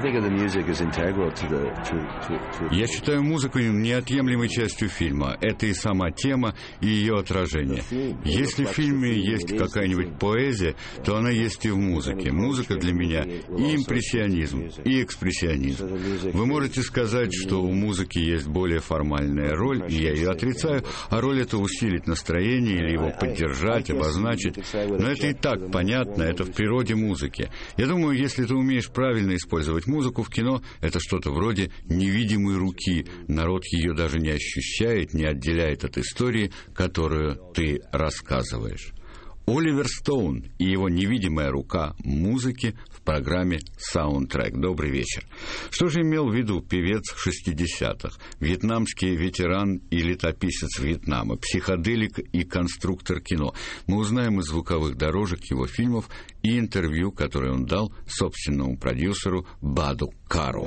Я считаю музыку неотъемлемой частью фильма. Это и сама тема, и ее отражение. Если в фильме есть какая-нибудь поэзия, то она есть и в музыке. Музыка для меня и импрессионизм, и экспрессионизм. Вы можете сказать, что у музыки есть более формальная роль, и я ее отрицаю, а роль это усилить настроение или его поддержать, обозначить. Но это и так понятно, это в природе музыки. Я думаю, если ты умеешь правильно использовать музыку в кино, это что-то вроде невидимой руки. Народ ее даже не ощущает, не отделяет от истории, которую ты рассказываешь. Оливер Стоун и его невидимая рука музыки в программе «Саундтрек». Добрый вечер. Что же имел в виду певец 60-х, вьетнамский ветеран и летописец Вьетнама, психоделик и конструктор кино? Мы узнаем из звуковых дорожек его фильмов и интервью, которое он дал собственному продюсеру Баду Кару.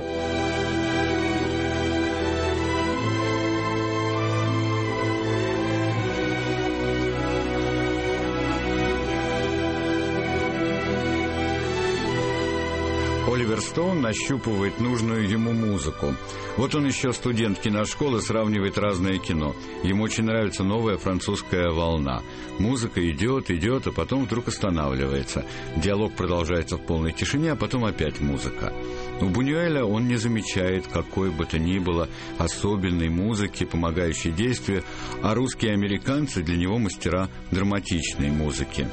Оливер Стоун нащупывает нужную ему музыку. Вот он еще студент киношколы, сравнивает разное кино. Ему очень нравится новая французская волна. Музыка идет, а потом вдруг останавливается. Диалог продолжается в полной тишине, а потом опять музыка. У Бунюэля он не замечает какой бы то ни было особенной музыки, помогающей действию, а русские и американцы для него мастера драматичной музыки.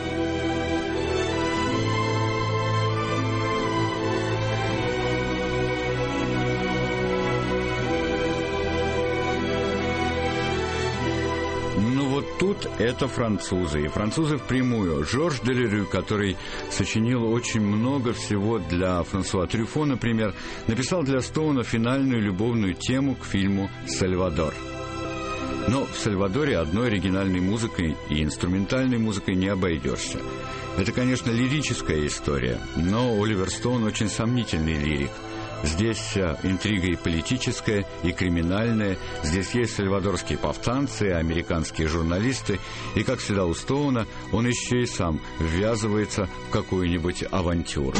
Тут это французы, и французы впрямую. Жорж Делерю, который сочинил очень много всего для Франсуа Трюфо, например, написал для Стоуна финальную любовную тему к фильму «Сальвадор». Но в «Сальвадоре» одной оригинальной музыкой и инструментальной музыкой не обойдешься. Это, конечно, лирическая история, но Оливер Стоун очень сомнительный лирик. Здесь интрига и политическая, и криминальная. Здесь есть сальвадорские повстанцы, американские журналисты. И, как всегда у Стоуна, он еще и сам ввязывается в какую-нибудь авантюру.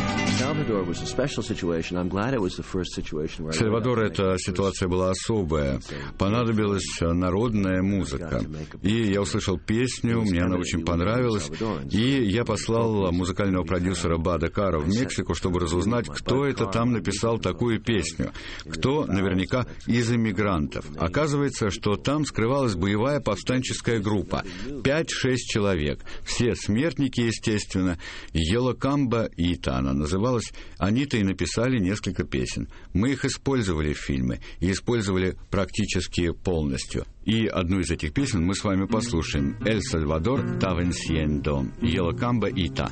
Сальвадор — эта ситуация была особая. Понадобилась народная музыка. И я услышал песню, мне она очень понравилась. И я послал музыкального продюсера Бада Кара в Мексику, чтобы разузнать, кто это там написал такую песню, кто наверняка из эмигрантов. Оказывается, что там скрывалась боевая повстанческая группа, 5-6 человек, все смертники, естественно. Йолакамба Ита она называлась. Они-то и написали несколько песен. Мы их использовали в фильме, и использовали практически полностью. И одну из этих песен мы с вами послушаем. «Эль Сальвадор та венсиендо», Йолакамба Ита.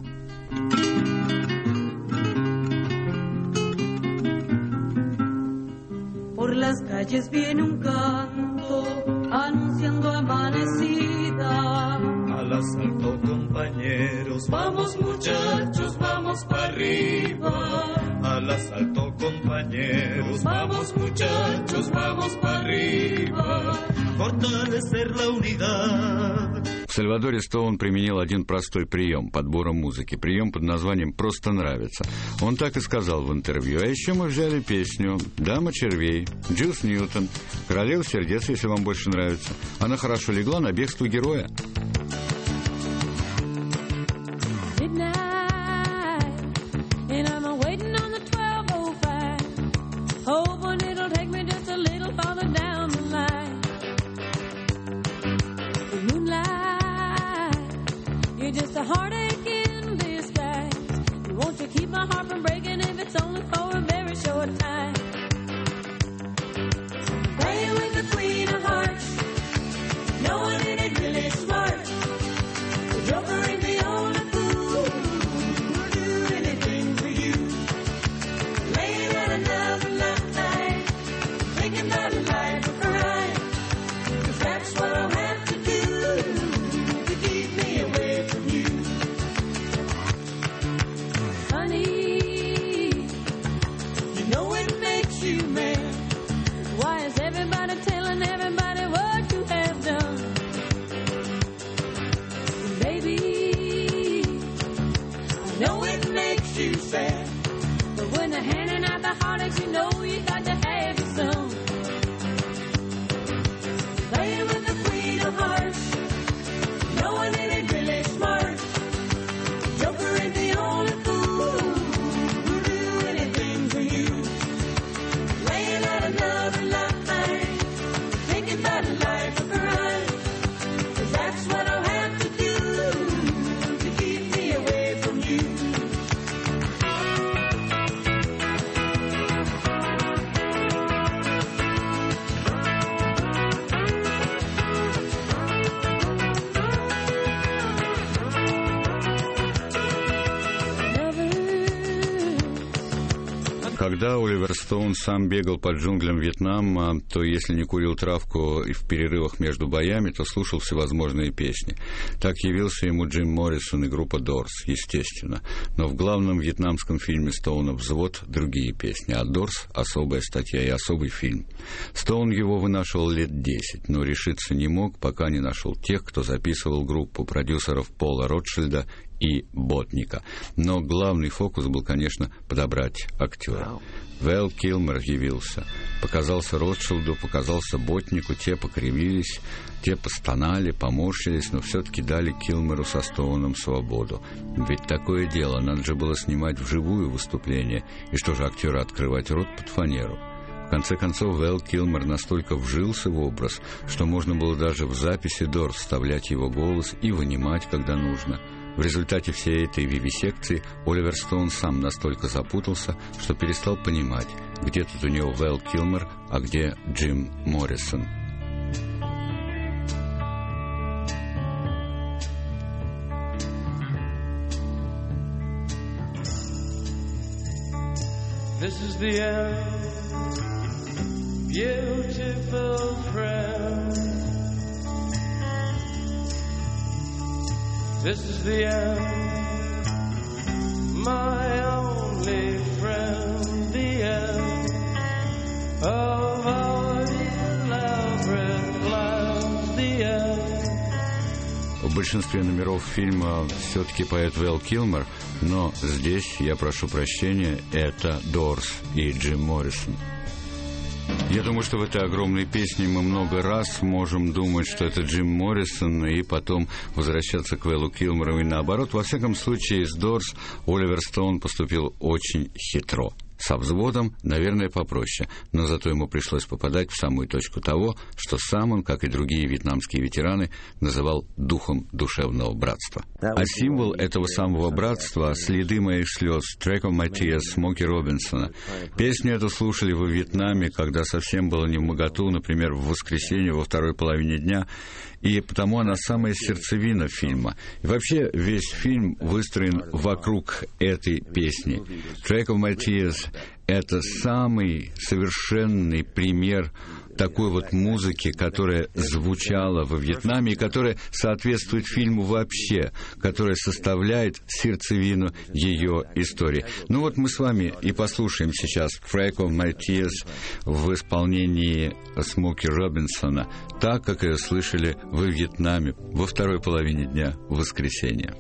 Por las calles viene un canto anunciando amanecida. Al asalto, compañeros, vamos muchachos, vamos para arriba. Al asalto, compañeros, vamos muchachos, vamos para arriba. Fortalecer la unidad. В Сальвадоре Стоун применил один простой прием подбора музыки. Прием под названием «Просто нравится». Он так и сказал в интервью. А еще мы взяли песню «Дама червей», Джус Ньютон, «Королева сердец», если вам больше нравится. Она хорошо легла на бегство героя. Just a heartache in disguise. You want to keep my heart from breaking if it's only for a very short time. Playing with the queen of hearts, no one in it really smart. The joker ain't the only fool. Когда Оливер Стоун сам бегал по джунглям Вьетнама, то если не курил травку и в перерывах между боями, то слушал всевозможные песни. Так явился ему Джим Моррисон и группа Doors, естественно. Но в главном вьетнамском фильме Стоуна «Взвод» другие песни, а Doors — особая статья и особый фильм. Стоун его вынашивал лет 10, но решиться не мог, пока не нашел тех, кто записывал группу, продюсеров Пола Ротшильда и Ботника. Но главный фокус был, конечно, подобрать актера. Вэл Килмер явился. Показался Ротшильду, показался Ботнику, те покривились, те постонали, поморщились, но все-таки дали Килмеру со Стоуном свободу. Ведь такое дело, надо же было снимать вживую выступление, и что же актеру открывать рот под фанеру? В конце концов, Вэл Килмер настолько вжился в образ, что можно было даже в записи Doors вставлять его голос и вынимать, когда нужно. В результате всей этой вивисекции Оливер Стоун сам настолько запутался, что перестал понимать, где тут у него Вэл Килмер, а где Джим Моррисон. This is the end, beautiful friend. This is the end, my only friend, the end of our elaborate plans, the end. В большинстве номеров фильма все-таки поет Вэл Килмер, но здесь, я прошу прощения, это Doors и Джим Моррисон. Я думаю, что в этой огромной песне мы много раз можем думать, что это Джим Моррисон, и потом возвращаться к Вэлу Килмеру и наоборот. Во всяком случае, с Doors Оливер Стоун поступил очень хитро. Со «Взводом», наверное, попроще, но зато ему пришлось попадать в самую точку того, что сам он, как и другие вьетнамские ветераны, называл духом душевного братства. А символ этого самого братства — «Следы моих слез», «Track of my tears» Смоки Робинсона. Песню эту слушали во Вьетнаме, когда совсем было невмоготу, например, в воскресенье во второй половине дня, и потому она самая сердцевина фильма. И вообще весь фильм выстроен вокруг этой песни. «Track of my tears» — это самый совершенный пример такой вот музыки, которая звучала во Вьетнаме и которая соответствует фильму вообще, которая составляет сердцевину ее истории. Ну вот мы с вами и послушаем сейчас «Track of my tears» в исполнении Смоки Робинсона, так, как ее слышали во Вьетнаме во второй половине дня в воскресенье.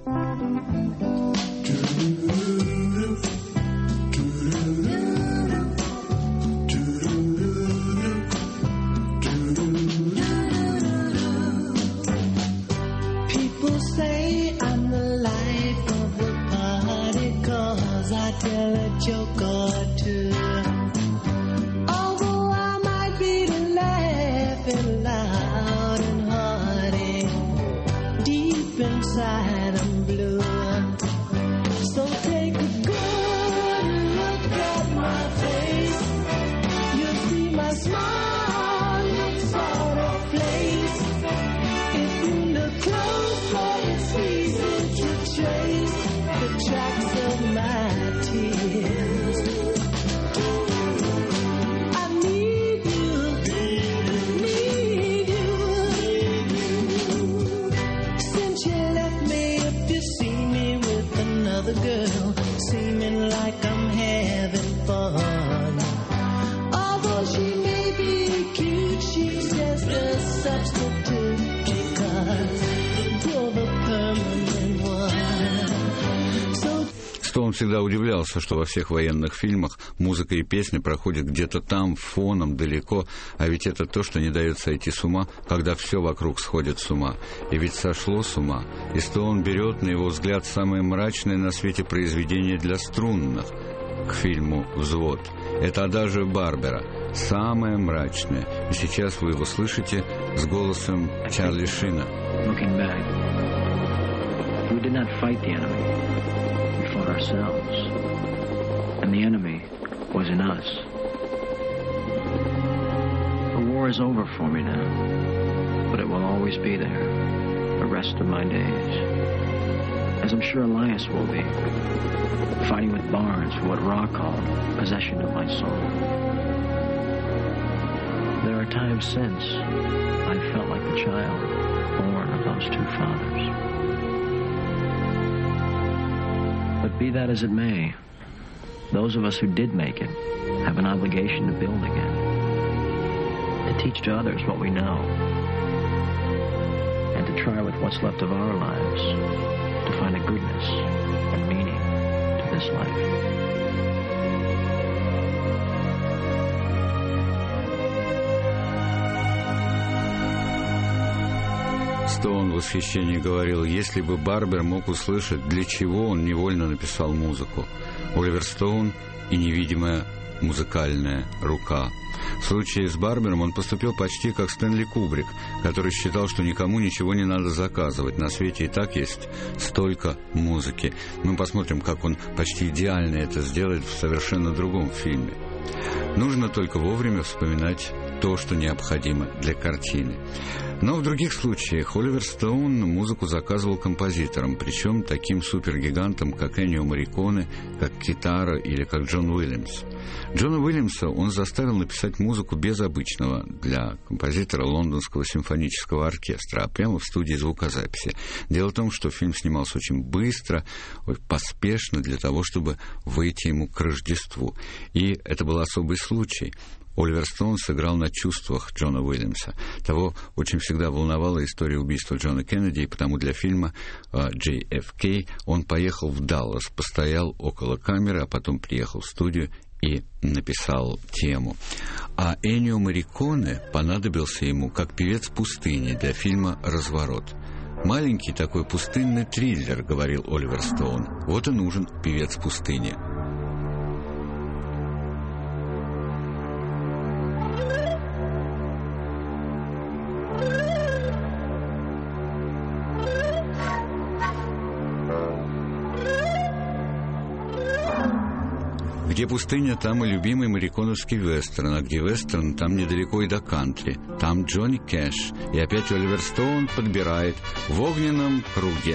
Tell a joke or two. Although I might be laughing loud and hearty, deep inside I'm blue. So take a good look at my face. You'll see my smile looks out of place. If you look closer, it's easy to trace the tracks of my tears. I need you. Since you left me, if you see me with another girl, seeming like I'm having fun. Although she may be cute, she's just a substitute because you're the permanent one. Стоун всегда удивлялся, что во всех военных фильмах музыка и песня проходят где-то там, фоном, далеко, а ведь это то, что не дает сойти с ума, когда все вокруг сходит с ума. И ведь сошло с ума. И Стоун берет, на его взгляд, самое мрачное на свете произведение для струнных к фильму «Взвод». Это «Адажио Барбера», самое мрачное. И сейчас вы его слышите с голосом Чарли Шина. Looking back, we did not fight the enemy. We fought ourselves. And the enemy was in us. The war is over for me now, but it will always be there the rest of my days. as I'm sure Elias will be, fighting with Barnes for what Ra called possession of my soul. There are times since I've felt like the child born of those two fathers. But be that as it may, those of us who did make it have an obligation to build again, to teach to others what we know, and to try with what's left of our lives to find a goodness and meaning to this life. Стоун в восхищении говорил, если бы Барбер мог услышать, для чего он невольно написал музыку. Оливер Стоун и невидимая музыкальная рука. В случае с Барбером он поступил почти как Стэнли Кубрик, который считал, что никому ничего не надо заказывать. На свете и так есть столько музыки. Мы посмотрим, как он почти идеально это сделает в совершенно другом фильме. Нужно только вовремя вспоминать то, что необходимо для картины. Но в других случаях Оливер Стоун музыку заказывал композиторам, причем таким супергигантам, как Эннио Морриконе, как Китара или как Джон Уильямс. Джона Уильямса он заставил написать музыку без обычного для композитора Лондонского симфонического оркестра, а прямо в студии звукозаписи. Дело в том, что фильм снимался очень быстро, поспешно, для того, чтобы выйти ему к Рождеству. И это был особый случай. Оливер Стоун сыграл на чувствах Джона Уильямса. Того очень всегда волновала история убийства Джона Кеннеди, и потому для фильма JFK он поехал в Даллас, постоял около камеры, а потом приехал в студию и написал тему. А Эннио Морриконе понадобился ему как певец пустыни для фильма «Разворот». «Маленький такой пустынный триллер», — говорил Оливер Стоун. «Вот и нужен певец пустыни». Где пустыня, там и любимый морриконовский вестерн, а где вестерн, там недалеко и до кантри. Там Джонни Кэш. И опять Оливер Стоун подбирает в огненном круге.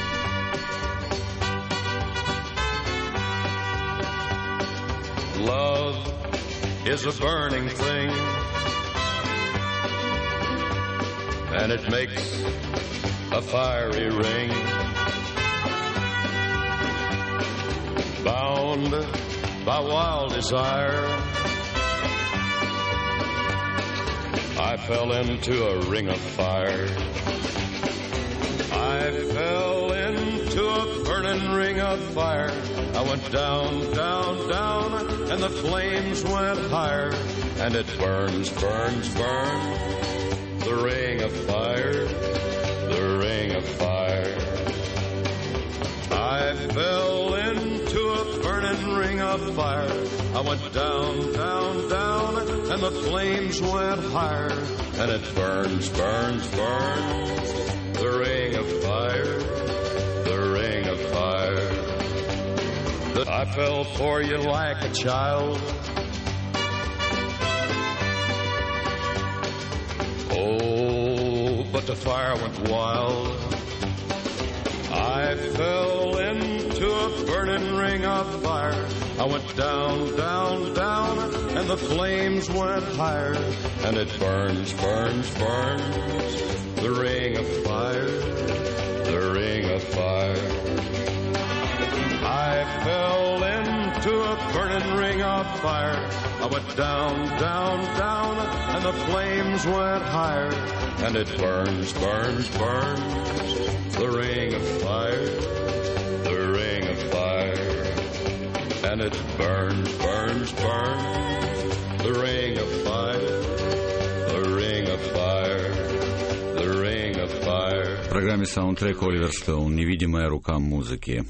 Love is a burning thing, and it makes a fiery ring. Bound by wild desire, I fell into a ring of fire. I fell into a burning ring of fire. I went down, down, down, and the flames went higher. And it burns, burns, burns, the ring of fire, the ring of fire. I fell into a burning ring of fire. I went down, down, down, and the flames went higher. And it burns, burns, burns, the ring of fire, the ring of fire. I fell for you like a child. Oh, but the fire went wild. I fell into a burning ring of fire. I went down, down, down, and the flames went higher. And it burns, burns, burns, the ring of fire, the ring of fire. I fell into a burning ring of fire. I went down, down, down, and the flames went higher. And it burns, burns, burns, the ring of fire, the ring of fire. And it burns, burns, burns, the ring of fire, the ring of fire, the ring of fire. В программе «Саундтрек» Оливер Стоун «Невидимая рука музыки».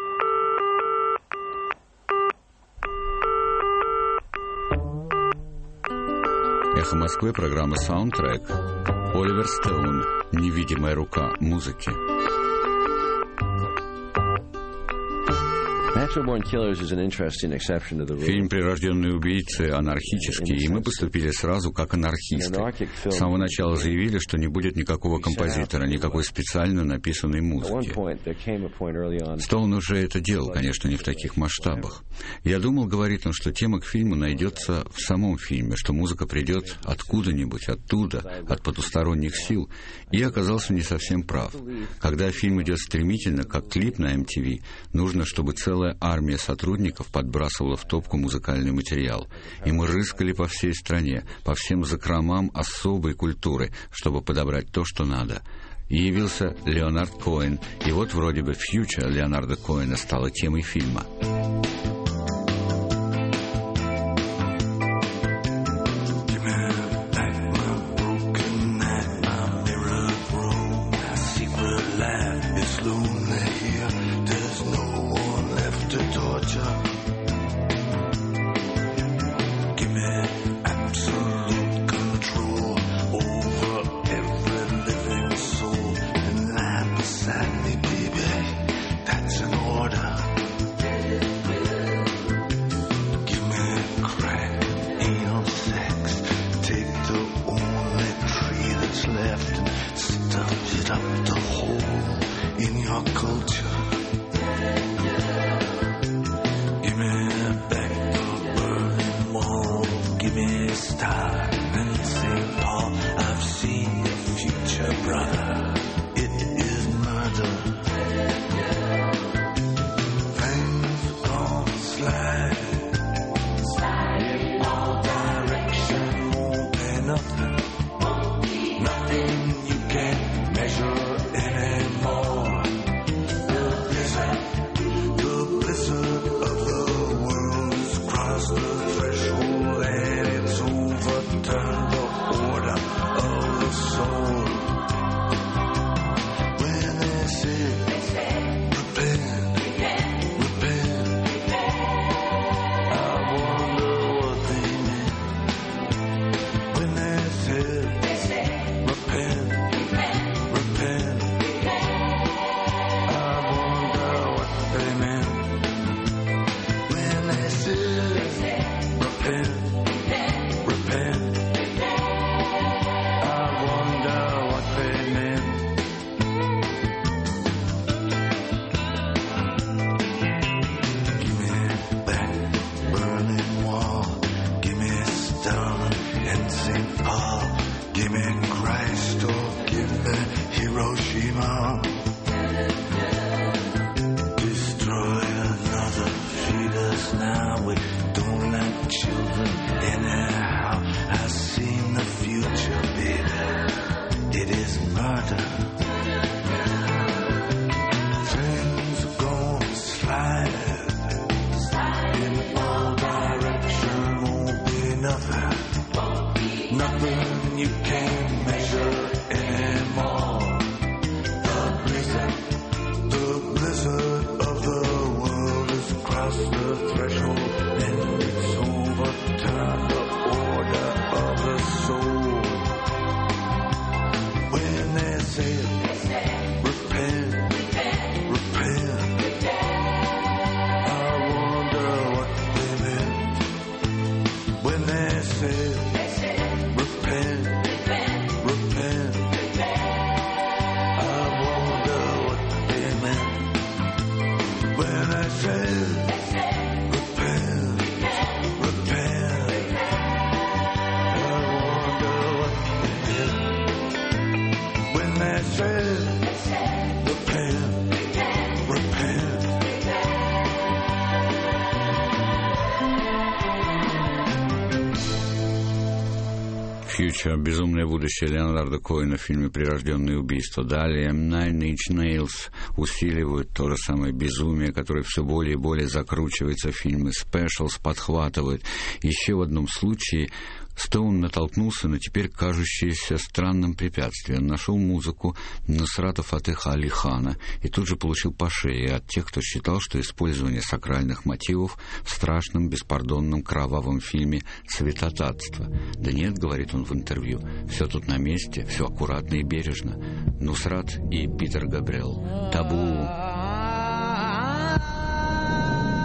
«Эхо Москвы», программа «Саундтрек». Оливер Стоун «Невидимая рука музыки». Фильм «Прирожденные убийцы» анархический, и мы поступили сразу как анархисты. С самого начала заявили, что не будет никакого композитора, никакой специально написанной музыки. Стоун уже это делал, конечно, не в таких масштабах. «Я думал, — говорит он, — что тема к фильму найдется в самом фильме, что музыка придет откуда-нибудь, оттуда, от потусторонних сил, и оказался не совсем прав. Когда фильм идет стремительно, как клип на MTV, нужно, чтобы целая армия сотрудников подбрасывала в топку музыкальный материал. И мы рыскали по всей стране, по всем закромам особой культуры, чтобы подобрать то, что надо». И явился Леонард Коэн, и вот вроде бы «Future» Леонарда Коэна стала темой фильма. «Безумное будущее» Леонарда Коэна в фильме «Прирожденные убийства». Далее Nine Inch Nails усиливают то же самое безумие, которое все более и более закручивается в фильмы. Specials подхватывают. Еще в одном случае Стоун натолкнулся на теперь кажущееся странным препятствие. Он нашел музыку Нусрата Фатеха Али Хана и тут же получил по шее от тех, кто считал, что использование сакральных мотивов в страшном, беспардонном, кровавом фильме святотатство. «Да нет, — говорит он в интервью, — все тут на месте, все аккуратно и бережно. Нусрат и Питер Габриэл. Табу».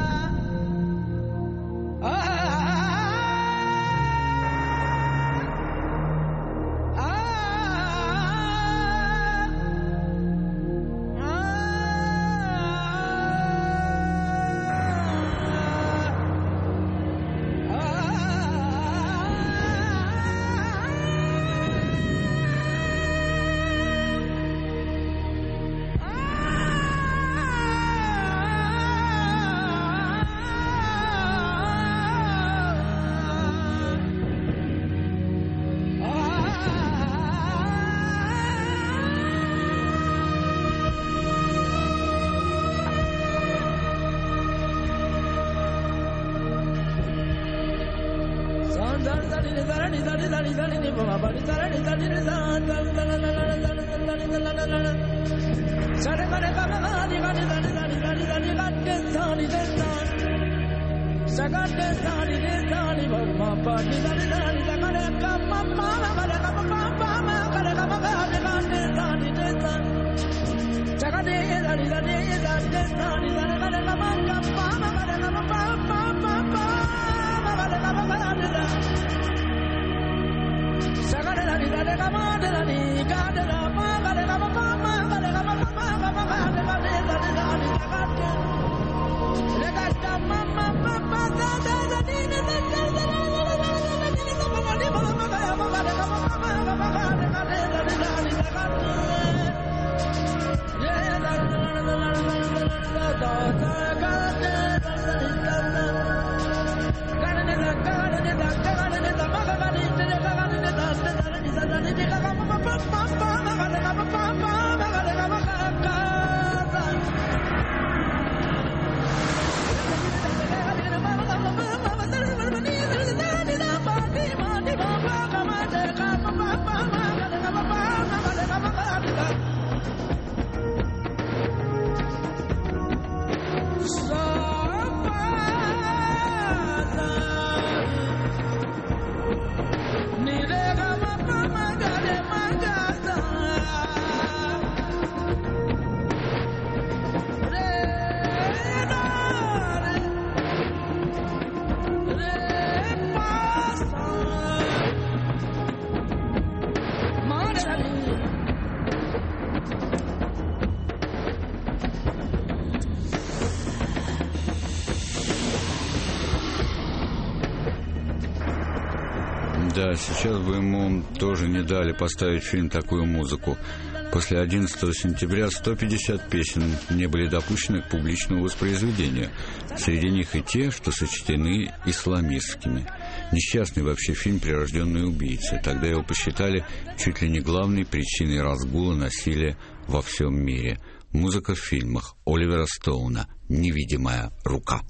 Да, сейчас бы ему тоже не дали поставить в фильм такую музыку. После 11 сентября 150 песен не были допущены к публичному воспроизведению. Среди них и те, что сочтены исламистскими. Несчастный вообще фильм «Прирожденные убийцы». Тогда его посчитали чуть ли не главной причиной разгула насилия во всем мире. Музыка в фильмах Оливера Стоуна «Невидимая рука».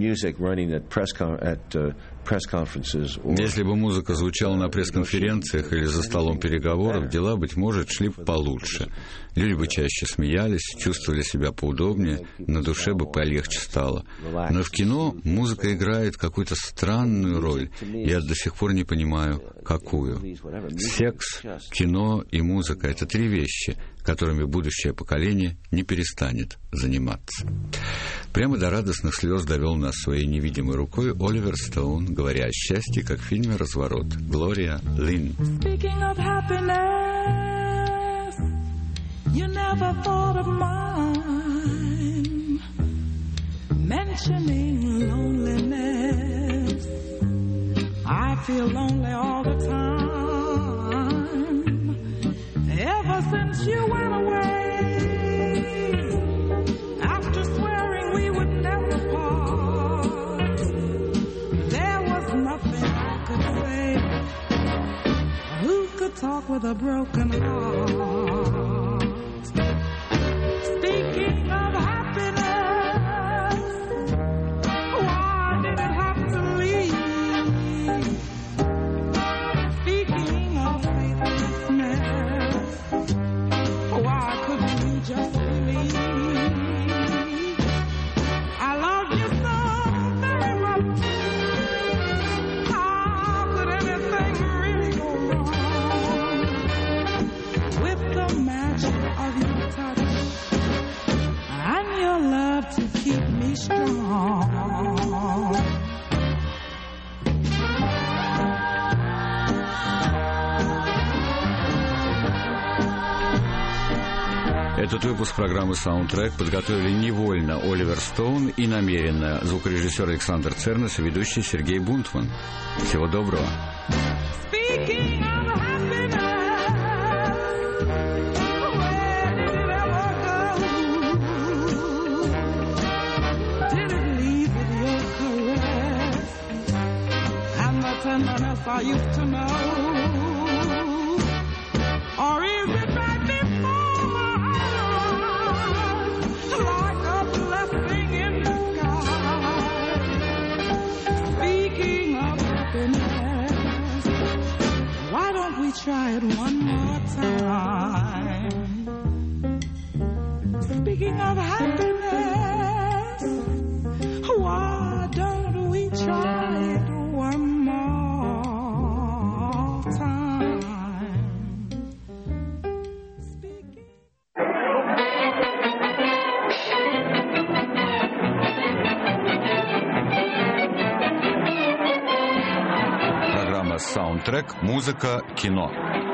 Если бы музыка звучала на пресс-конференциях или за столом переговоров, дела, быть может, шли бы получше. Люди бы чаще смеялись, чувствовали себя поудобнее, на душе бы полегче стало. Но в кино музыка играет какую-то странную роль. Я до сих пор не понимаю, какую. Секс, кино и музыка — это три вещи, которыми будущее поколение не перестанет заниматься. Прямо до радостных слез довел нас своей невидимой рукой Оливер Стоун, говоря о счастье, как в фильме «Разворот». Глория Линн. You never thought of mine, mentioning loneliness. I feel lonely all the time, ever since you went away. After swearing we would never part, there was nothing I could say. Who could talk with a broken heart? Speaking of happiness, why did it have to leave? Speaking of faithlessness, why couldn't you just believe? I love you so very much. How could anything really go wrong with the magic of your touch? And your love to keep me strong. Этот выпуск программы «Саундтрек» подготовили невольно Оливер Стоун и намеренно звукорежиссер Александр Цернес и ведущий Сергей Бунтман. Всего доброго. Tenderness I used to know, or is it right before my eyes, like a blessing in disguise? Speaking of happiness, speaking of happiness, why don't we try it one more time? Программа «Саундтрек», музыка, кино.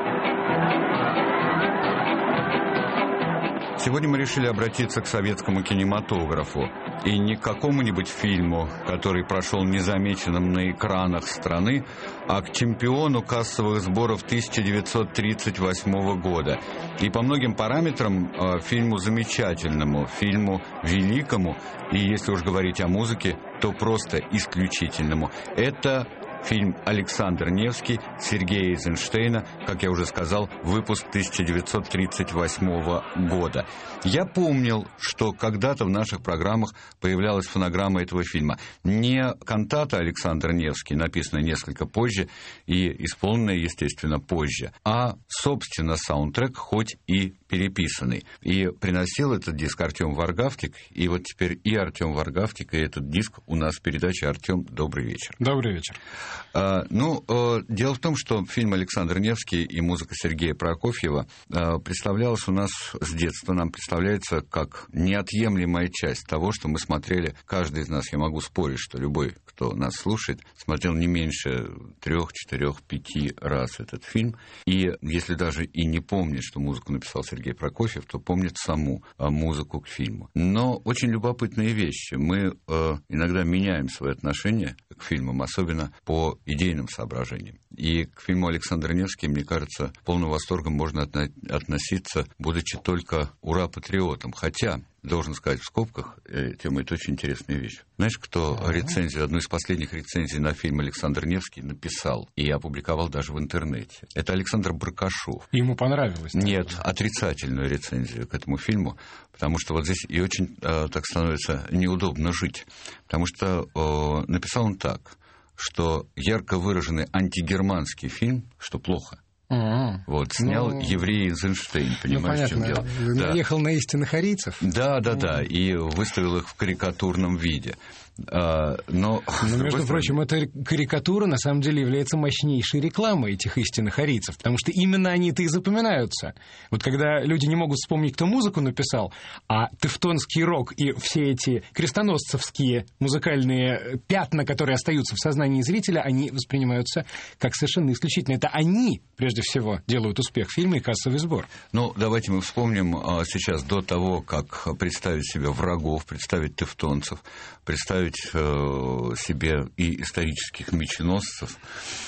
Сегодня мы решили обратиться к советскому кинематографу. И не к какому-нибудь фильму, который прошел незамеченным на экранах страны, а к чемпиону кассовых сборов 1938 года. И по многим параметрам фильму замечательному, фильму великому, и если уж говорить о музыке, то просто исключительному. Это фильм «Александр Невский» Сергея Эйзенштейна, как я уже сказал, выпуск 1938 года. Я помнил, что когда-то в наших программах появлялась фонограмма этого фильма. Не кантата «Александр Невский», написанная несколько позже и исполненная, естественно, позже, а, собственно, саундтрек, хоть и переписанный. И приносил этот диск Артем Варгавтик, и вот теперь и Артем Варгавтик, и этот диск у нас в передаче. Артем, добрый вечер. Добрый вечер. Дело в том, что фильм «Александр Невский» и музыка Сергея Прокофьева представлялась у нас с детства, нам представляется как неотъемлемая часть того, что мы смотрели. Каждый из нас, я могу спорить, что любой, кто нас слушает, смотрел не меньше 3, 4, 5 раз этот фильм. И если даже и не помнит, что музыку написал Сергей Прокофьев, то помнит саму музыку к фильму. Но очень любопытные вещи. Мы иногда меняем свои отношения к фильмам, особенно по идейным соображениям. И к фильму «Александр Невский», мне кажется, полным восторгом можно относиться, будучи только ура-патриотом. Хотя, должен сказать в скобках, тема, это очень интересная вещь. Знаешь, кто одну из последних рецензий на фильм «Александр Невский» написал и опубликовал даже в интернете? Это Александр Баркашов. Ему понравилось? Нет, отрицательную рецензию к этому фильму, потому что вот здесь и очень так становится неудобно жить. Потому что написал он так, что ярко выраженный антигерманский фильм, что плохо. Вот, снял еврей Эйзенштейн, понимаешь, в чем дело? Наехал на истинных арийцев? Да, и выставил их в карикатурном виде. Но между прочим, эта карикатура на самом деле является мощнейшей рекламой этих истинных арийцев, потому что именно они-то и запоминаются. Вот когда люди не могут вспомнить, кто музыку написал, а тевтонский рок и все эти крестоносцевские музыкальные пятна, которые остаются в сознании зрителя, они воспринимаются как совершенно исключительно. Это они, прежде всего, делают успех фильма и кассовый сбор. Ну, давайте мы вспомним сейчас, до того, как представить себе врагов, представить тевтонцев, представить себе и исторических меченосцев,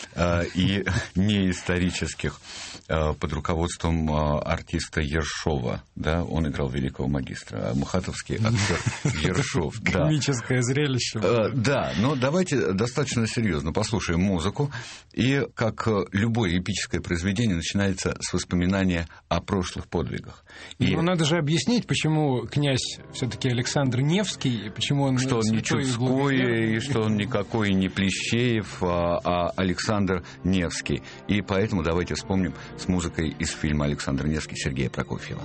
и неисторических, под руководством артиста Ершова. Да? Он играл великого магистра. Мухатовский актер Ершов. Комическое зрелище. Да, но давайте достаточно серьезно послушаем музыку. И, как любое эпическое произведение, начинается с воспоминания о прошлых подвигах. Но надо же объяснить, почему князь все-таки Александр Невский, и почему он... Что он не Чудской, и что он никакой не Плещеев, а Александр Невский. И поэтому давайте вспомним с музыкой из фильма «Александр Невский» Сергея Прокофьева.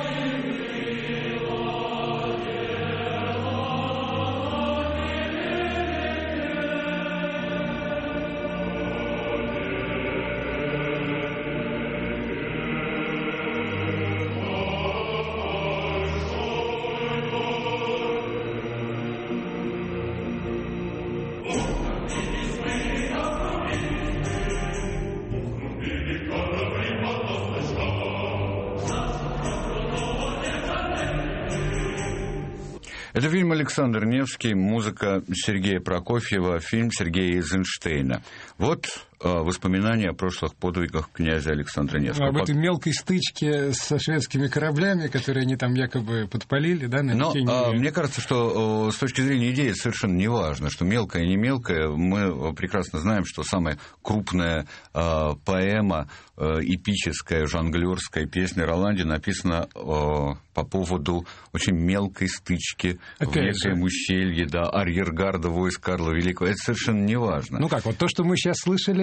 Это фильм «Александр Невский», музыка Сергея Прокофьева, фильм Сергея Эйзенштейна. Вот воспоминания о прошлых подвигах князя Александра Невского. Об этой мелкой стычке со шведскими кораблями, которые они там якобы подпалили, да, на Но мне кажется, что с точки зрения идеи совершенно не важно, что мелкое и не мелкое. Мы прекрасно знаем, что самая крупная поэма, эпическая, жонглерская песня Роланди написана по поводу очень мелкой стычки в некоем ущелье, арьергарда войск Карла Великого. Это совершенно не важно. Ну как, вот то, что мы сейчас слышали,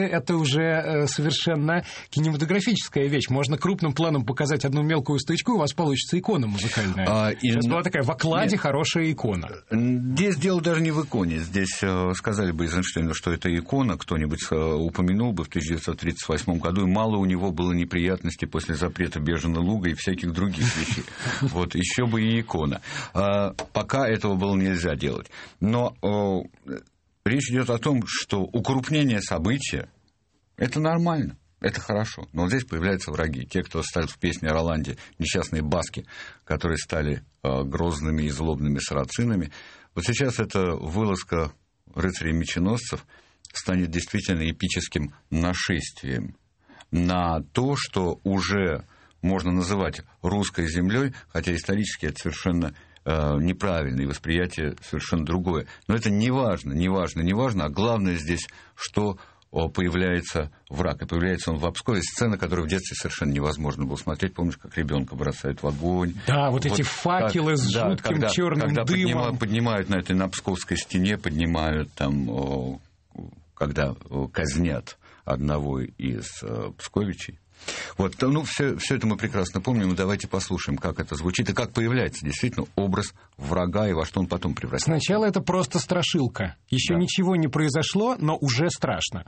это уже совершенно кинематографическая вещь. Можно крупным планом показать одну мелкую стычку, и у вас получится икона музыкальная. Сейчас была такая в окладе хорошая икона. Здесь дело даже не в иконе. Здесь сказали бы Эйзенштейну, что это икона, кто-нибудь упомянул бы в 1938 году, и мало у него было неприятностей после запрета Бежина луга и всяких других вещей. Вот, еще бы и икона. Пока этого было нельзя делать. Но речь идет о том, что укрупнение события – это нормально, это хорошо. Но вот здесь появляются враги. Те, кто ставит в песне о Роланде несчастные баски, которые стали грозными и злобными сарацинами. Вот сейчас эта вылазка рыцарей-меченосцев станет действительно эпическим нашествием на то, что уже можно называть русской землей, хотя исторически это совершенно неправильное восприятие, совершенно другое. Но это не важно, а главное здесь, что появляется враг. И появляется он в Обскове. Сцена, которую в детстве совершенно невозможно было смотреть. Помнишь, как ребенка бросают в огонь? Да, вот эти факелы с жутким черным дымом. Поднимают на Псковской стене, поднимают там, когда казнят одного из псковичей. Вот, ну, все это мы прекрасно помним, и давайте послушаем, как это звучит, и как появляется действительно образ врага, и во что он потом превратится. Сначала это просто страшилка. Еще ничего не произошло, но уже страшно.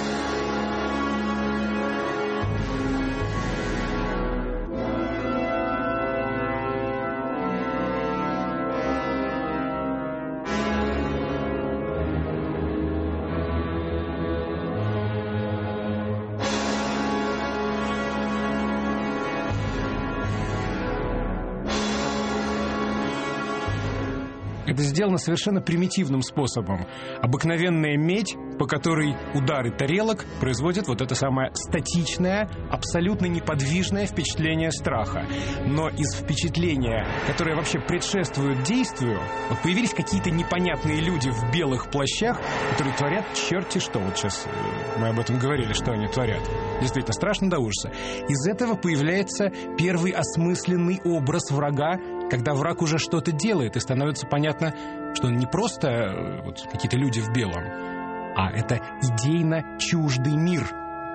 Это сделано совершенно примитивным способом. Обыкновенная медь, по которой удары тарелок производят вот это самое статичное, абсолютно неподвижное впечатление страха. Но из впечатления, которое вообще предшествует действию, вот появились какие-то непонятные люди в белых плащах, которые творят черти что. Вот сейчас мы об этом говорили, что они творят. Действительно, страшно до ужаса. Из этого появляется первый осмысленный образ врага, когда враг уже что-то делает, и становится понятно, что он не просто вот какие-то люди в белом, а это идейно чуждый мир.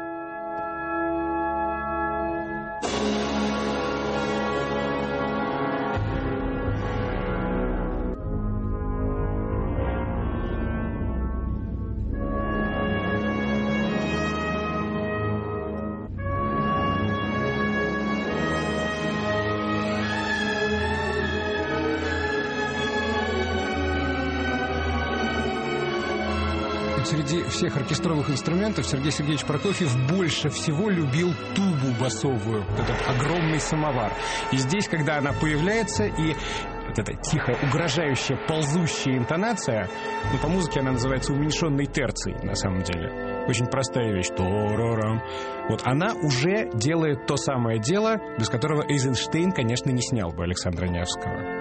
Среди всех оркестровых инструментов Сергей Сергеевич Прокофьев больше всего любил тубу басовую, вот этот огромный самовар. И здесь, когда она появляется, и вот эта тихая, угрожающая, ползущая интонация, ну, по музыке она называется уменьшенной терцией, на самом деле. Очень простая вещь. То-ро-рам. Вот она уже делает то самое дело, без которого Эйзенштейн, конечно, не снял бы Александра Невского.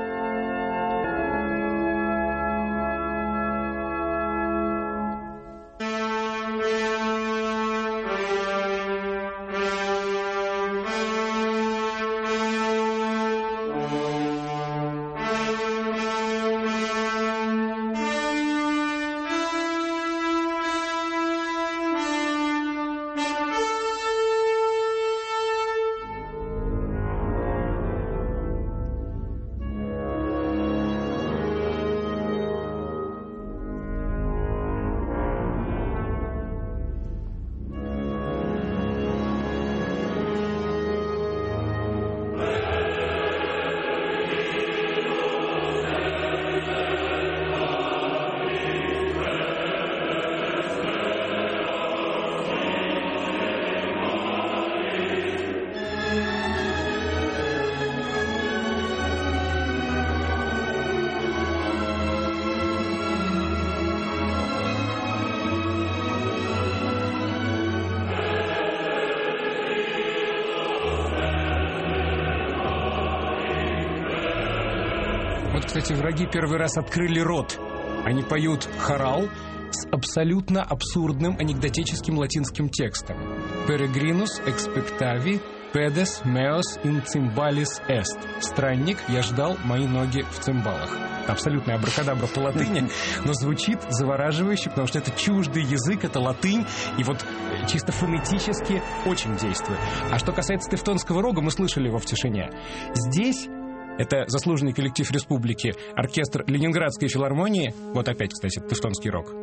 Кстати, враги первый раз открыли рот. Они поют хорал с абсолютно абсурдным анекдотическим латинским текстом. «Peregrinus expectavi «Pedes meos in cymbalis est». «Странник, я ждал мои ноги в цимбалах». Абсолютная абракадабра по латыни, но звучит завораживающе, потому что это чуждый язык, это латынь, и вот чисто фонетически очень действует. А что касается тевтонского рога, мы слышали его в тишине. Здесь это заслуженный коллектив республики, оркестр Ленинградской филармонии. Вот опять, кстати, тевтонский рог.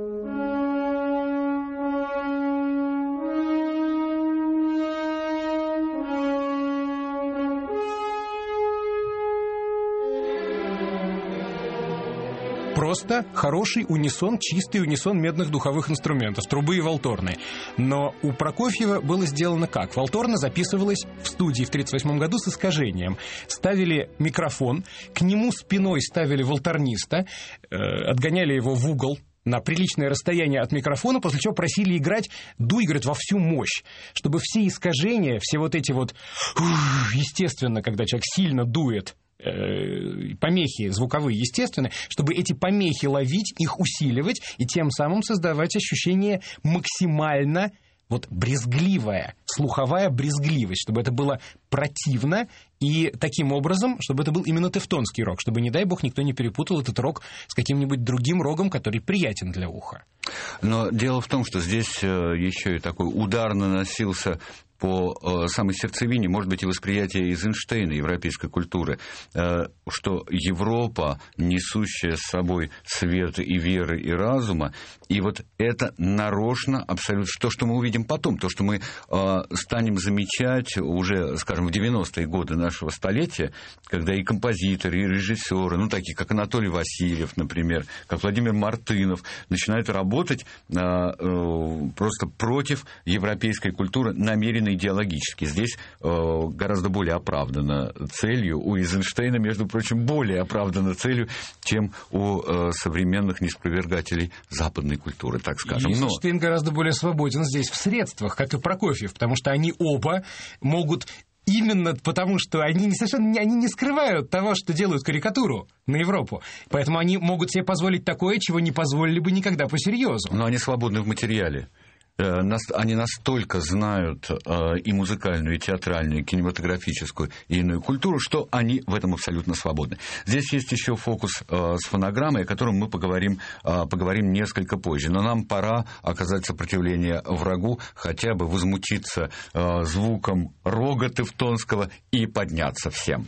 Просто хороший унисон, чистый унисон медных духовых инструментов, трубы и валторны. Но у Прокофьева было сделано как? Валторна записывалась в студии в 1938 году с искажением. Ставили микрофон, к нему спиной ставили валторниста, отгоняли его в угол на приличное расстояние от микрофона, после чего просили играть, дуй, говорят, во всю мощь, чтобы все искажения, все вот эти вот, естественно, когда человек сильно дует, помехи звуковые, естественно, чтобы эти помехи ловить, их усиливать и тем самым создавать ощущение максимально вот брезгливая, слуховая брезгливость, чтобы это было противно и таким образом, чтобы это был именно тевтонский рог, чтобы, не дай бог, никто не перепутал этот рог с каким-нибудь другим рогом, который приятен для уха. Но дело в том, что здесь еще и такой удар наносился по самой сердцевине, может быть, и восприятие Эйзенштейна европейской культуры, что Европа, несущая с собой свет и веры, и разума, и вот это нарочно абсолютно, то, что мы увидим потом, то, что мы станем замечать уже, скажем, в 90-е годы нашего столетия, когда и композиторы, и режиссеры, ну, такие как Анатолий Васильев, например, как Владимир Мартынов, начинают работать просто против европейской культуры, намеренно идеологически. Здесь гораздо более оправдана целью. У Эйзенштейна, между прочим, более оправдана целью, чем у современных неспровергателей западной культуры, так скажем. Эйзенштейн гораздо более свободен здесь в средствах, как и Прокофьев, потому что они оба могут... Именно потому, что они не скрывают того, что делают карикатуру на Европу. Поэтому они могут себе позволить такое, чего не позволили бы никогда по-серьезу. Но они свободны в материале. Они настолько знают и музыкальную, и театральную, и кинематографическую, и иную культуру, что они в этом абсолютно свободны. Здесь есть еще фокус с фонограммой, о котором мы поговорим несколько позже. Но нам пора оказать сопротивление врагу, хотя бы возмутиться звуком рога тевтонского и подняться всем.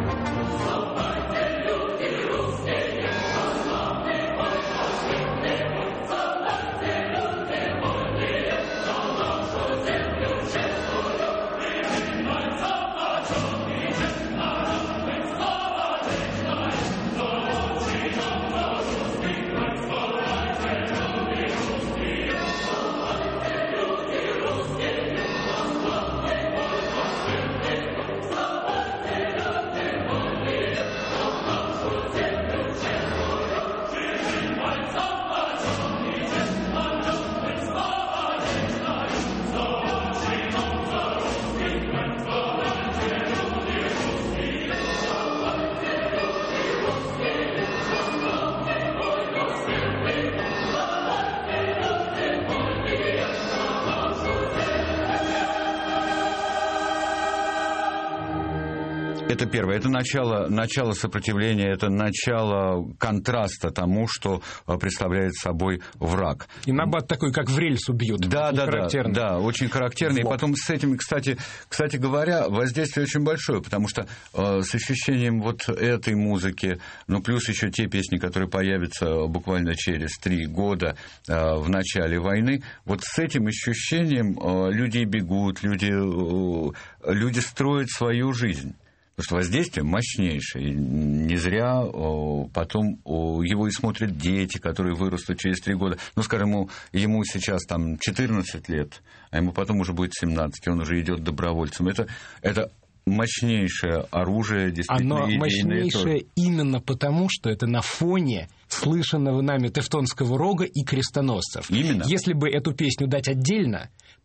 Это первое. Это начало сопротивления, это начало контраста тому, что представляет собой враг. И набат такой, как в рельсу бьют. Да, очень характерный. И потом с этим, кстати говоря, воздействие очень большое, потому что с ощущением вот этой музыки, ну, плюс еще те песни, которые появятся буквально через 3 года в начале войны, вот с этим ощущением люди бегут, люди строят свою жизнь. Потому что воздействие мощнейшее. Не зря потом его и смотрят дети, которые вырастут через 3 года. Ну, скажем, ему сейчас там 14 лет, а ему потом уже будет 17, и он уже идет добровольцем. Это мощнейшее оружие, действительно. Оно мощнейшее именно потому, что это на фоне слышанного нами тевтонского рога и крестоносцев. Именно. Если бы эту песню дать отдельно,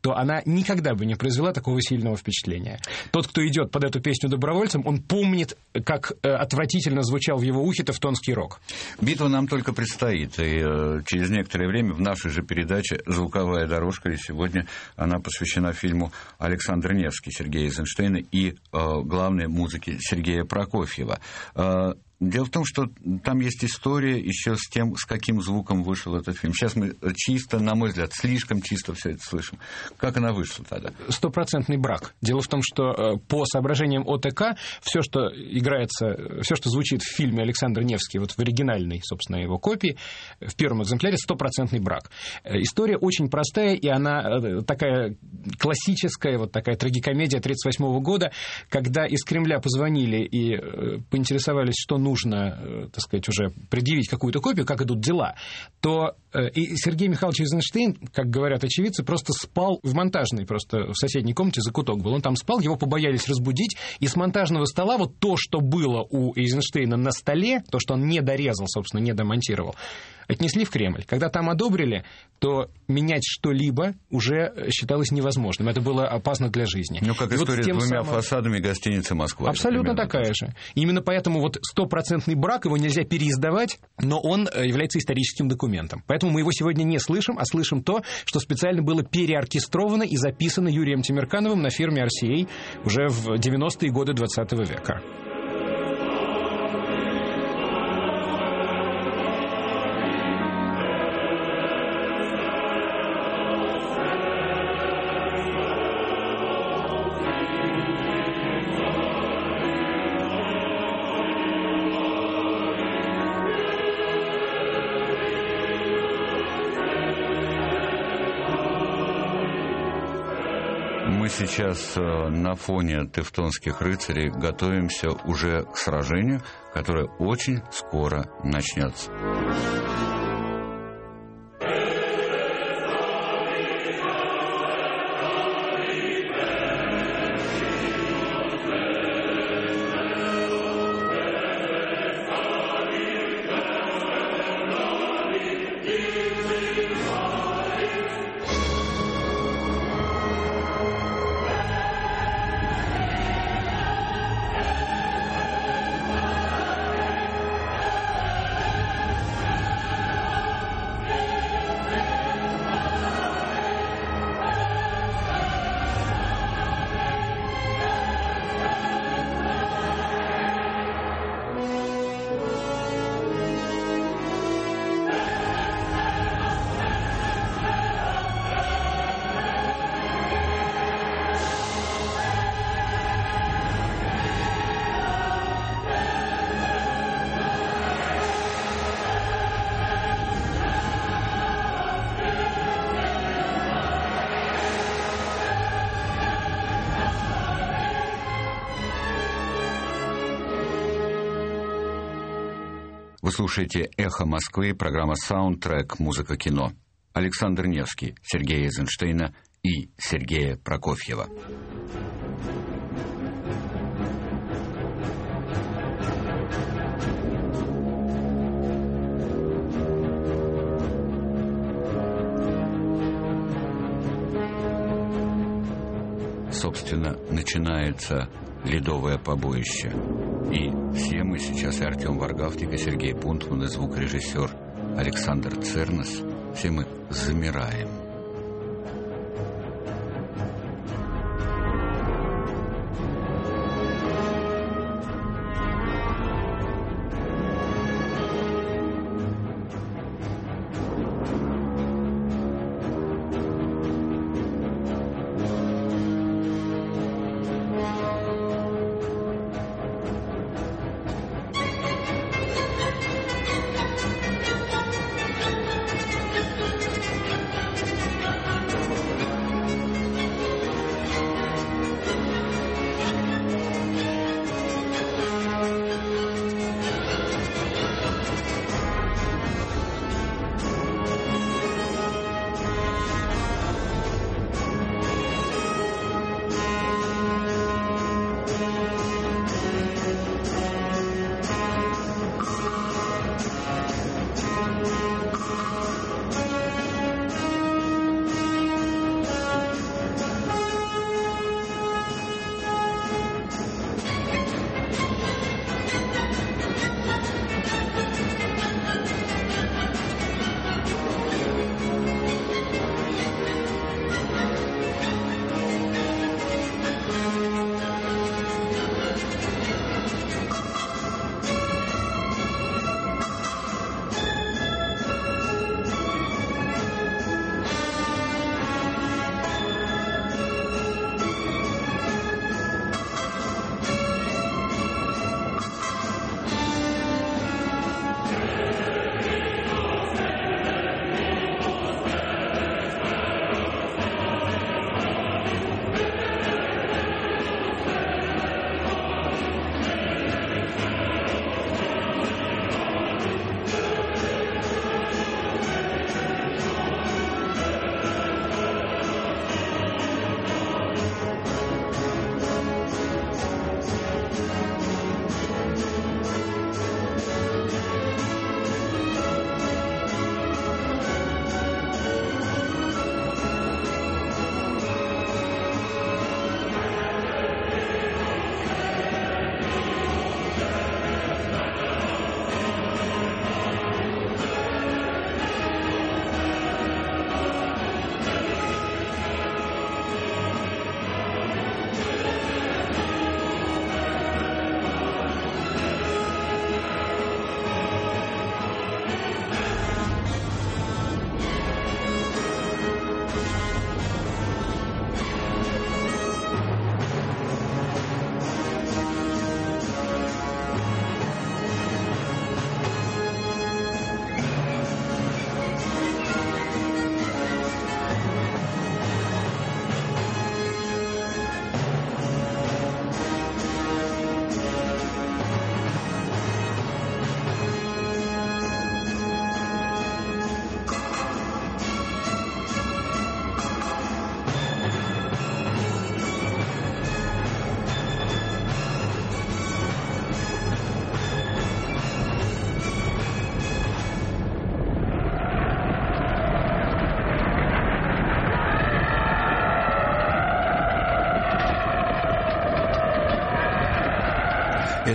то она никогда бы не произвела такого сильного впечатления. Тот, кто идет под эту песню добровольцем, он помнит, как отвратительно звучал в его ухе тевтонский рок. Битва нам только предстоит, и через некоторое время в нашей же передаче «Звуковая дорожка», и сегодня она посвящена фильму «Александр Невский» Сергея Эйзенштейна и главной музыке Сергея Прокофьева. Дело в том, что там есть история еще с тем, с каким звуком вышел этот фильм. Сейчас мы чисто, на мой взгляд, слишком чисто все это слышим. Как она вышла тогда? 100% брак. Дело в том, что по соображениям ОТК все, что играется, все, что звучит в фильме «Александр Невский», вот в оригинальной, собственно, его копии, в первом экземпляре, 100% брак. История очень простая, и она такая классическая, вот такая трагикомедия 1938 года, когда из Кремля позвонили и поинтересовались, что нужно, так сказать, уже предъявить какую-то копию, как идут дела, то и Сергей Михайлович Эйзенштейн, как говорят очевидцы, просто спал в монтажной, просто в соседней комнате закуток был. Он там спал, его побоялись разбудить, и с монтажного стола вот то, что было у Эйзенштейна на столе, то, что он не дорезал, собственно, не домонтировал, отнесли в Кремль. Когда там одобрили, то менять что-либо уже считалось невозможным. Это было опасно для жизни. Ну, как история с двумя фасадами гостиницы «Москва». Абсолютно такая же. Именно поэтому вот 100% брак, его нельзя переиздавать, но он является историческим документом. Поэтому мы его сегодня не слышим, а слышим то, что специально было переоркестровано и записано Юрием Темиркановым на фирме RCA уже в 90-е годы 20 века. Мы сейчас на фоне тевтонских рыцарей готовимся уже к сражению, которое очень скоро начнется. Вы слушаете «Эхо Москвы», программа «Саундтрек. Музыка. Кино». Александр Невский, Сергея Эйзенштейна и Сергея Прокофьева. Собственно, начинается ледовое побоище. И все мы сейчас, и Артем Варгавтик, и Сергей Пунтман, и звукорежиссер Александр Цернес, все мы замираем.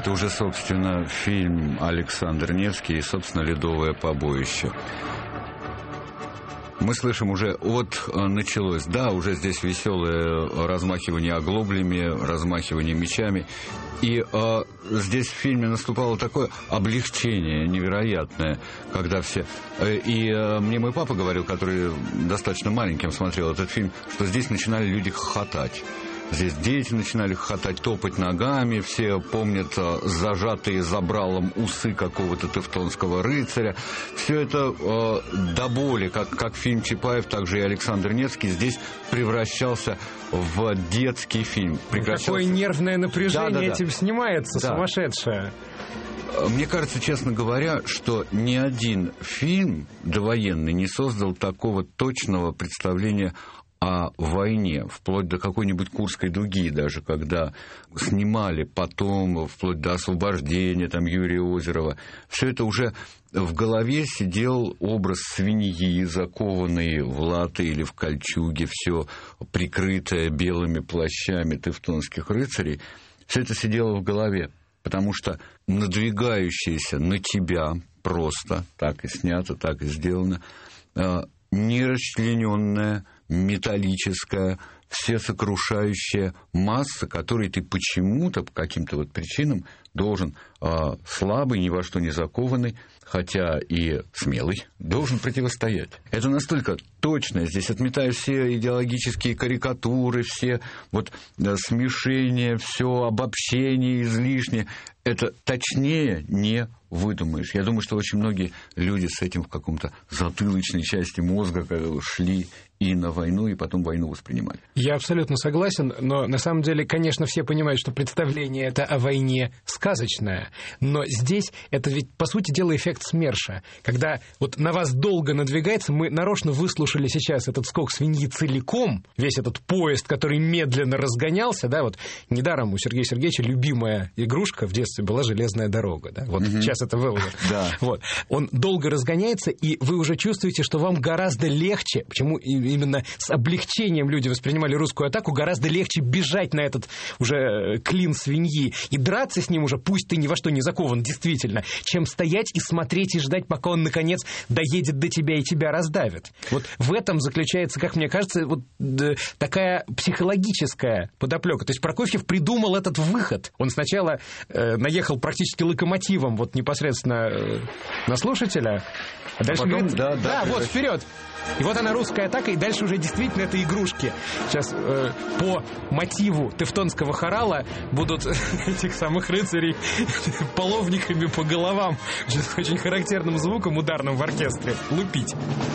это уже, собственно, фильм Александр Невский и, собственно, «Ледовое побоище». Мы слышим уже, вот началось, да, уже здесь веселое размахивание оглоблями, размахивание мечами. И здесь в фильме наступало такое облегчение невероятное, когда все... И мне мой папа говорил, который достаточно маленьким смотрел этот фильм, что здесь начинали люди хохотать. Здесь дети начинали хохотать, топать ногами, все помнят зажатые забралом усы какого-то тевтонского рыцаря. Все это до боли, как фильм Чапаев, так же и Александр Невский здесь превращался в детский фильм. Какое нервное напряжение этим снимается, сумасшедшее. Мне кажется, честно говоря, что ни один фильм довоенный не создал такого точного представления о войне, вплоть до какой-нибудь Курской дуги даже, когда снимали потом, вплоть до освобождения там, Юрия Озерова, все это уже в голове сидел образ свиньи, закованной в латы или в кольчуге, все прикрытое белыми плащами тевтонских рыцарей. Все это сидело в голове, потому что надвигающееся на тебя просто, так и снято, так и сделано, нерасчлененная, металлическая, всесокрушающая масса, которой ты почему-то, по каким-то вот причинам, должен слабый, ни во что не закованный, хотя и смелый, должен противостоять. Это настолько точно, здесь отметая все идеологические карикатуры, все вот смешения, все обобщение излишнее. Это точнее не выдумаешь. Я думаю, что очень многие люди с этим в каком-то затылочной части мозга шли и на войну, и потом войну воспринимали. Я абсолютно согласен, но на самом деле, конечно, все понимают, что представление это о войне сказочное, но здесь это ведь, по сути дела, эффект СМЕРШа. Когда вот на вас долго надвигается, мы нарочно выслушали сейчас этот скок свиньи целиком, весь этот поезд, который медленно разгонялся, да, вот недаром у Сергея Сергеевича любимая игрушка в детстве была «Железная дорога», да, вот сейчас это выложено. Да. Вот. Он долго разгоняется, и вы уже чувствуете, что вам гораздо легче, почему именно с облегчением люди воспринимали русскую атаку, гораздо легче бежать на этот уже клин свиньи и драться с ним уже, пусть ты ни во что не закован, действительно, чем стоять и смотреть и ждать, пока он, наконец, доедет до тебя и тебя раздавит. Вот в этом заключается, как мне кажется, вот такая психологическая подоплека. То есть Прокофьев придумал этот выход. Он сначала наехал практически локомотивом вот непосредственно на слушателя, а дальше потом, говорит, да, вот, вперед. И вот она, русская атака, и дальше уже действительно это игрушки. Сейчас по мотиву тевтонского хорала будут этих самых рыцарей половниками по головам, с очень характерным звуком ударным в оркестре, лупить.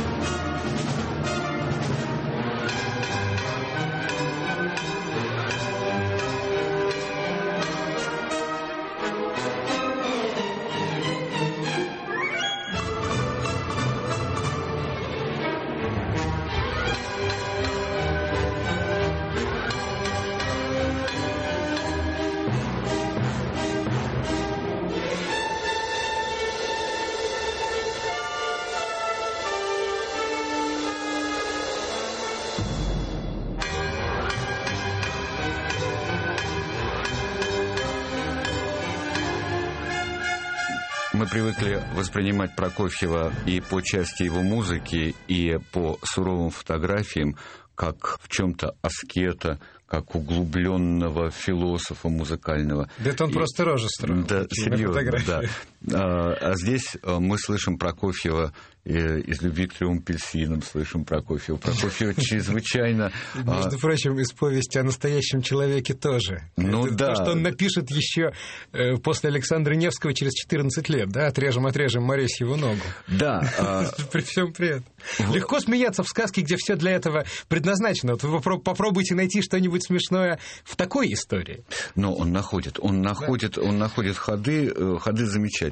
Мы привыкли воспринимать Прокофьева и по части его музыки, и по суровым фотографиям, как в чем-то аскета, как углубленного философа музыкального. Да это он просто рожи строил. Да, серьезно, да. А здесь мы слышим Прокофьева из «Любви к 3 апельсинам», слышим Прокофьева. Прокофьев чрезвычайно... Между прочим, из повести о настоящем человеке тоже. Ну, это да. То, что он напишет еще после Александра Невского через 14 лет, да, отрежем Моресьеву ногу. Да. При всем при этом. Легко смеяться в сказке, где все для этого предназначено. Вот вы попробуйте найти что-нибудь смешное в такой истории. Но он находит ходы замечательные.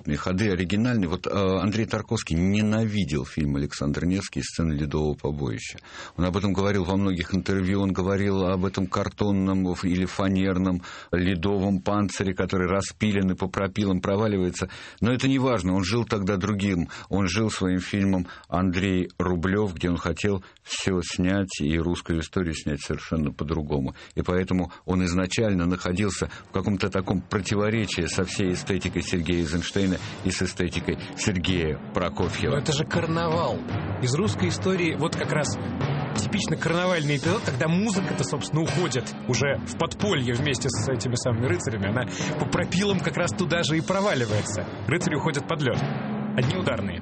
великолепные, ходы оригинальные. Вот Андрей Тарковский ненавидел фильм «Александр Невский» и сцены ледового побоища. Он об этом говорил во многих интервью, он говорил об этом картонном или фанерном ледовом панцире, который распилен и по пропилам проваливается. Но это не важно, он жил тогда другим. Он жил своим фильмом «Андрей Рублев», где он хотел все снять и русскую историю снять совершенно по-другому. И поэтому он изначально находился в каком-то таком противоречии со всей эстетикой Сергея Эйзенштейна и с эстетикой Сергея Прокофьева. Но это же карнавал. Из русской истории вот как раз типично карнавальный эпизод, когда музыка-то, собственно, уходит уже в подполье вместе с этими самыми рыцарями. Она по пропилам как раз туда же и проваливается. Рыцари уходят под лед. Одни ударные.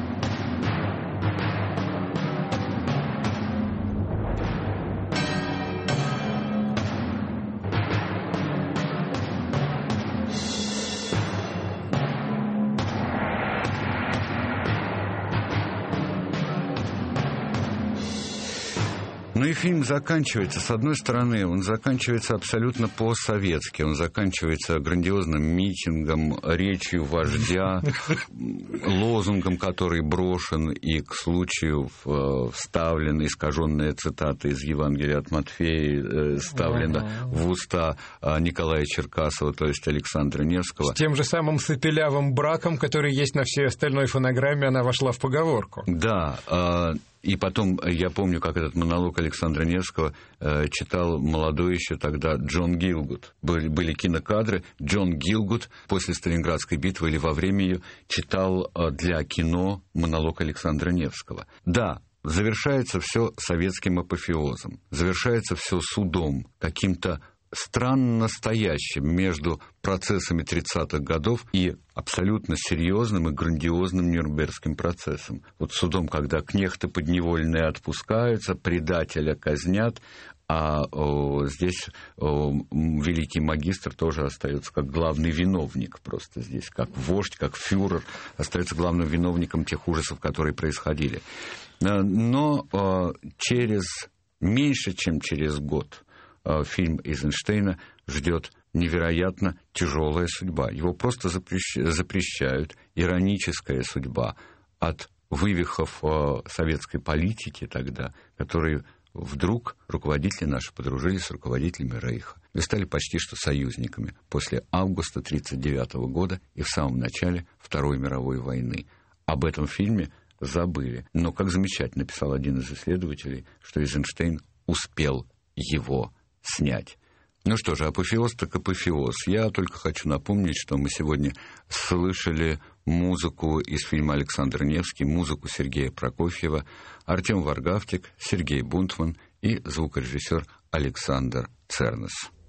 Ну и фильм заканчивается, с одной стороны, он заканчивается абсолютно по-советски, он заканчивается грандиозным митингом, речью вождя, лозунгом, который брошен и к случаю вставлена искаженная цитата из Евангелия от Матфея, вставлена в уста Николая Черкасова, то есть Александра Невского. С тем же самым сапелявым браком, который есть на всей остальной фонограмме, она вошла в поговорку. Да, и потом, я помню, как этот монолог Александра Невского читал молодой еще тогда Джон Гилгуд. Были кинокадры. Джон Гилгуд после Сталинградской битвы или во время ее читал для кино монолог Александра Невского. Да, завершается все советским апофеозом. Завершается все судом, каким-то странно стоящим между процессами 30-х годов и абсолютно серьезным и грандиозным Нюрнбергским процессом. Вот судом, когда кнехты подневольные отпускаются, предателя казнят, а здесь великий магистр тоже остается как главный виновник. Просто здесь как вождь, как фюрер остается главным виновником тех ужасов, которые происходили. Но меньше чем через год фильм Эйзенштейна ждет невероятно тяжелая судьба. Его просто запрещают. Ироническая судьба от вывихов советской политики тогда, которые вдруг руководители наши подружились с руководителями Рейха и стали почти что союзниками после августа 1939 года и в самом начале Второй мировой войны. Об этом фильме забыли. Но, как замечательно писал один из исследователей, что Эйзенштейн успел его снять. Ну что же, апофеоз так апофеоз. Я только хочу напомнить, что мы сегодня слышали музыку из фильма «Александр Невский», музыку Сергея Прокофьева, Артем Варгавтик, Сергей Бунтман и звукорежиссер Александр Цернес.